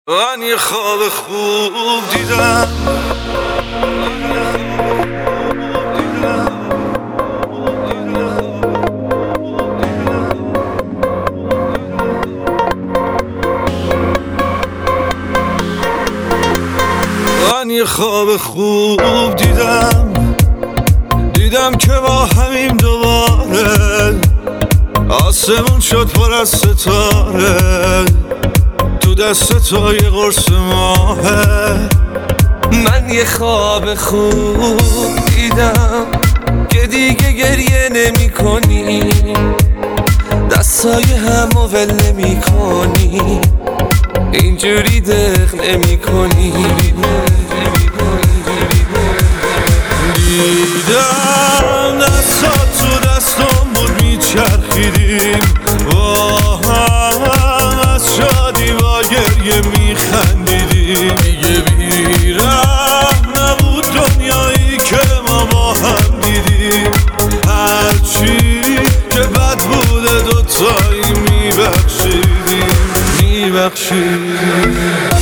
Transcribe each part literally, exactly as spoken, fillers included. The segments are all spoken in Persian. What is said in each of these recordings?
من یه خواب خوب دیدم، من یه خواب خوب دیدم دیدم که با همیم دوباره آسمون شد پر از ستاره، تو دست تو یه قرص ماهه. من یه خواب خوب دیدم که دیگه گریه نمی کنی، دستای همو ول نمی کنی، اینجوری دق نمی کنی. دیدم دستات تو دستم بود میچرخیدیم با هم، از شادی با گریه میخندیدیم. دیگه بیرحم نبود دنیایی که ما با هم دیدیم، هرچی که بد بوده دوتایی میبخشیدیم میبخشیدیم.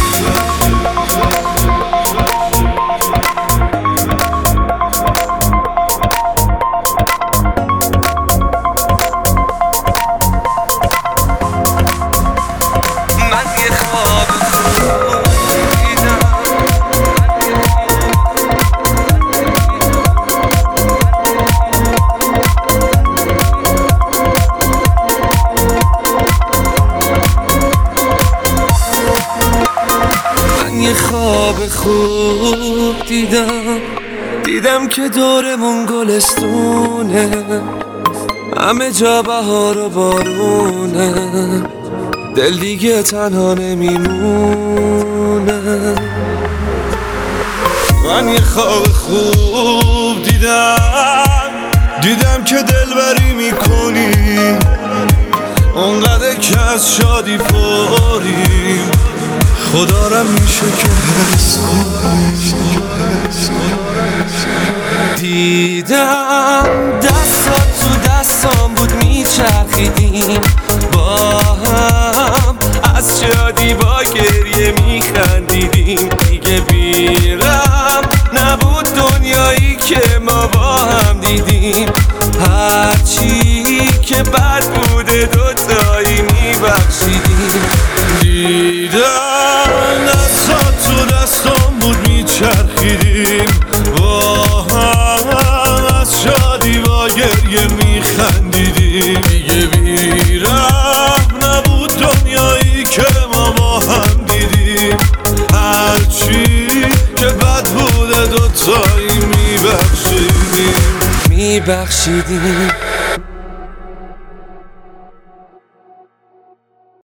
یه خواب خوب دیدم دیدم که دورمون گلستونه، همه جا بهار و بارونه، دل دیگه تنها نمیمونه. من یه خواب خوب دیدم دیدم که دلبری میکنی، اونقدر که از شادی پریم، خدا را میشه که حس کنی. دیدم دستات تو دستام بود میچرخیدیم با هم، از شادی با گریه میخندیدیم. دیگه بیرم نبود دنیایی که ما با هم دیدیم، هرچی که بد بوده دوتایی میبخشیدیم. دیدم دستات تو دستم بود میچرخیدیم با هم، از شادی با گریه میخندیدیم. دیگه بیرحم نبود دنیایی که ما با هم دیدیم، هرچی که بد بوده دوتایی میبخشیدیم میبخشیدیم